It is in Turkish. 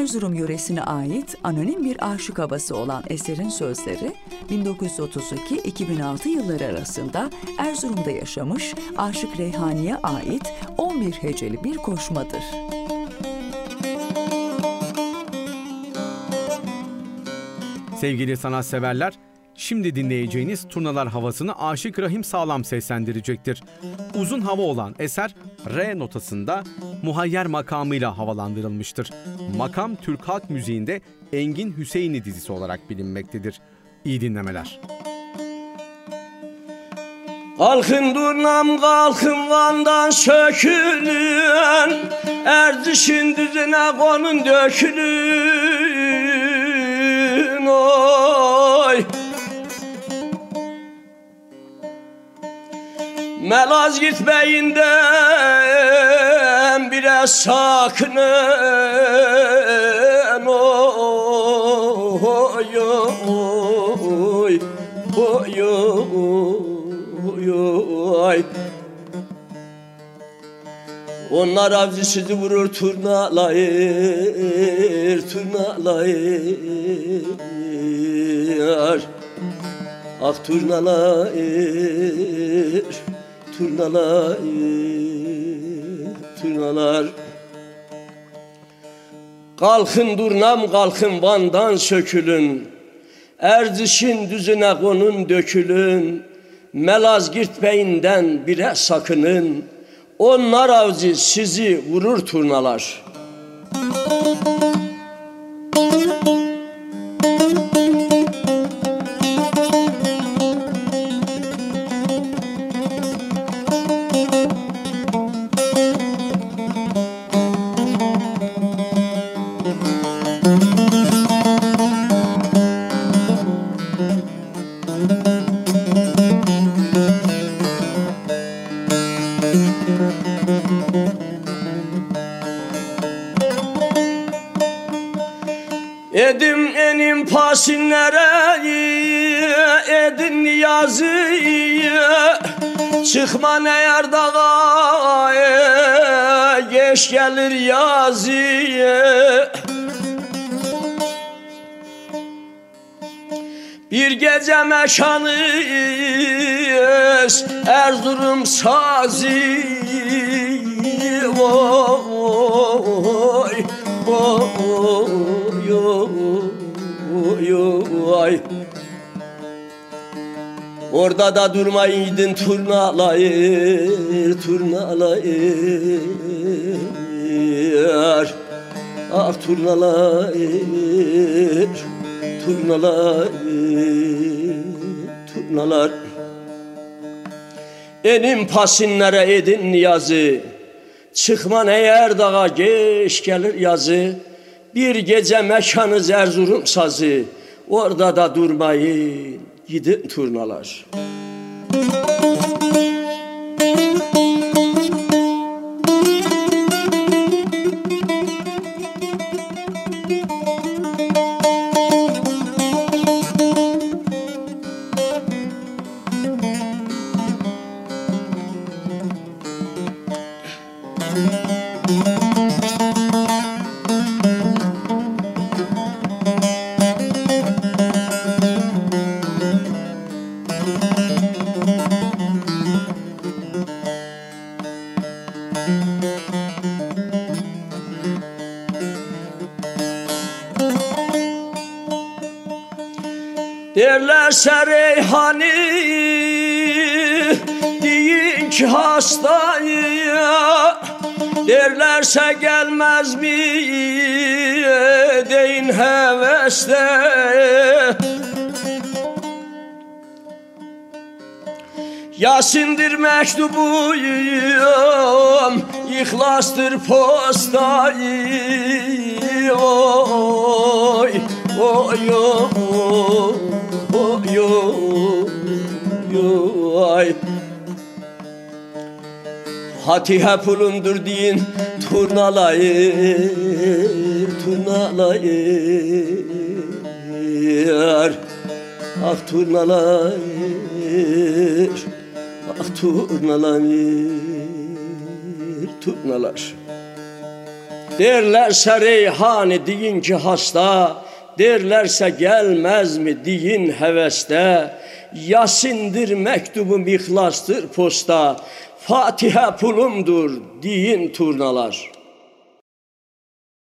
Erzurum yöresine ait anonim bir aşık havası olan eserin sözleri 1932-2006 yılları arasında Erzurum'da yaşamış Aşık Reyhani'ye ait 11 heceli bir koşmadır. Sevgili sanatseverler, şimdi dinleyeceğiniz Turnalar havasını Aşık Rahim Sağlam seslendirecektir. Uzun hava olan eser re notasında muhayyer makamıyla havalandırılmıştır. Makam Türk halk müziğinde Engin Hüseyin'i dizisi olarak bilinmektedir. İyi dinlemeler. Kalkın durnam kalkın Van'dan sökülün, Erdiş'in düzüne konun dökülün oy. Malazgirt beyinden biraz sakının oy oy oy oy. Onlar avcı sizi vurur turnalayır turnalayır. Ah turnalayır turnalayır turnalar. Kalkın durnam kalkın Van'dan sökülün, Erdiş'in düzüne konun dökülün. Malazgirt beyinden bire sakının, onlar avcı sizi vurur turnalar. Edim enim pasinlere edin niyazı, çıkma ne yer dağa geç gelir yazı. Bir gece mekanız Erzurum sazı oy oy oy oy. Orada da durmaydın turnalayır turnalayır. Ah turnalayır turnalayır turnalar. Enim pasinlere edin niyazı, çıkma ne yer dağa geç gelir yazı. Bir gece mekanız Erzurum sazı, orada da durmayın gidin turnalar. Derlerse Reyhani deyin ki hastayı, derlerse gelmez mi deyin heveste. Yasindir mektubuyum, İhlastır postayı oy oy oy oy. Hatihe pulumdur deyin turnalayır turnalayır. Ah turnalayır ah turnalayır turnalar. Derlərsə reyhani deyin ki hasta, derlərsə gəlməzmi deyin həvəsdə, Yasindir məktubum ixlasdır posta, Fatihə pulumdur deyin turnalar.